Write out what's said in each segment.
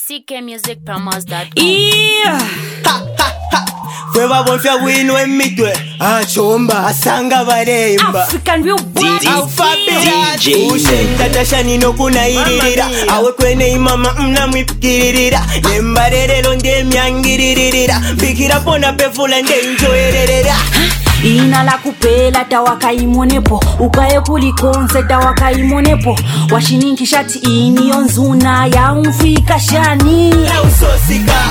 ckmusicpromos.com. Yeah. Feva bonfya wino emitwe achomba asanga baremba African real boy. alphabet ushenda tashani no kunayiririra awe kwene imama mnamwipikirira nembarerero ndemyangiririra bikira pona pefula ndenjoererera Ina la kupela tawakaimonepo ukaye kulikonse tawakaimonepo washininki shati ini yonzuna ya umfika shani na usosika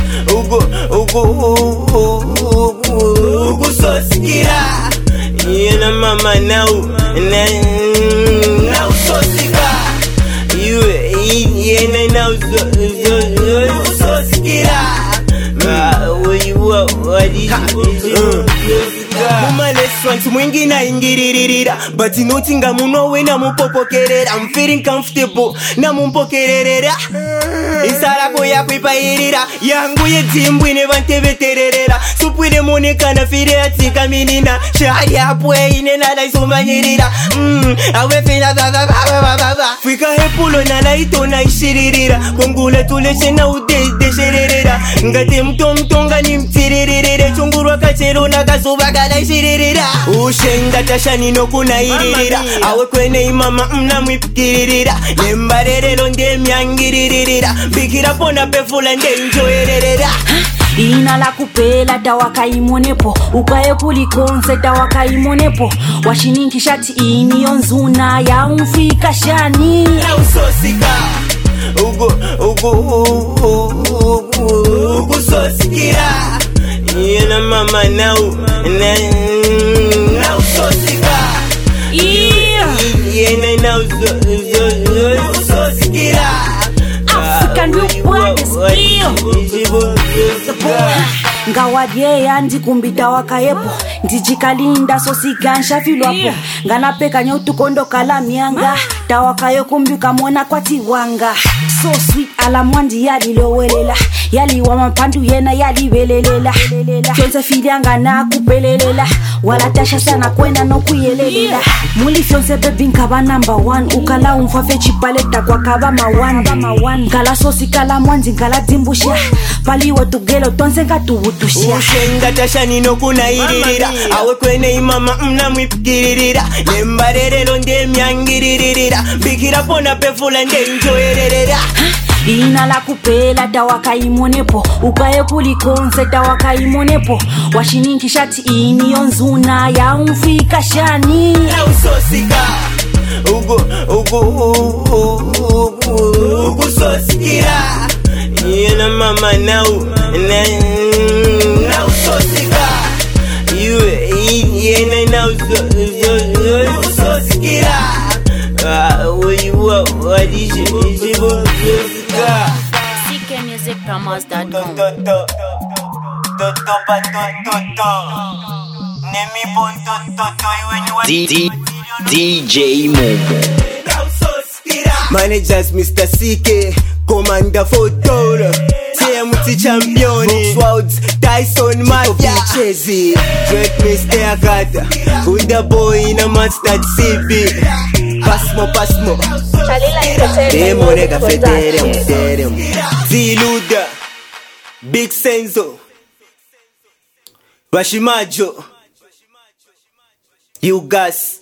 ugu sosikira yena mama nau na usosika yena na usosikira Mumaleswans mwingina ingiririra but notinga muno wena mupopokerera I'm feeling comfortable na mumpokererera isara ko yakwipairira yangu yetimbwi ne bantebetererera supwire monekana fire atika minina shari apwe ine nala isomanyirira awe fina baba fika hepulo nala itona ishiririra kongula tuleshe na udeshererera ngate mtonga ni mtirerere chungurwa kachero na kazuba kala ishiririra ushenga tashani no kunayiririra awe kwene imama mnamwipikirira nembarerero ndemyangiririra bikira pona pefula ndenjoererera Ina la kupela tawakaimonepo ukaye kulikonse tawakaimonepo washininki shati ini yonzuna ya umfika shani na usosika ugu sosikira yena mama nau na usosika yena na usosikira African real boy is real. Ngawadye yandi kumbita wakayepo ndichikalinda sosigansha filwapo nganapeka nyotukondo kala mianga tawakayo kumbika mona kwati wanga so sweet ala mwandi yalilowelela yaliwa mapandu yena yalibelelela fyonse filianga na kupelelela wala tasha sana kwenda no kuyelelela muli fyonse baby nkaba number 1 ukala umfafe chipaleta kwa kaba mawan kala sosi kala mwanzi kala dimbusha paliwa tugelo tonse ngatubutusha ushenga tashani no kunayiririra awe kwene imama mnamwipikirira nembarerero ndemyangiririra bikira pona pefula ndenjoererera Ina la kupela tawakaimonepo ukaye kulikonse tawakaimonepo washininki shati ini yonzuna ya umfika shani na usosika ugu sosikira yena mama nau na usosika yena na usosikira ckmusicpromos.com. DJ Momo. Managers Mr. CK, Commander for Dora, TMT Champion, Swords, Tyson Mafia, Chezi, Drake Mr. Agata, with the boy in a mustard CB, Pasmo, Demo nega federem, Ziluda, Big Senzo, Bashimajo, You Gas.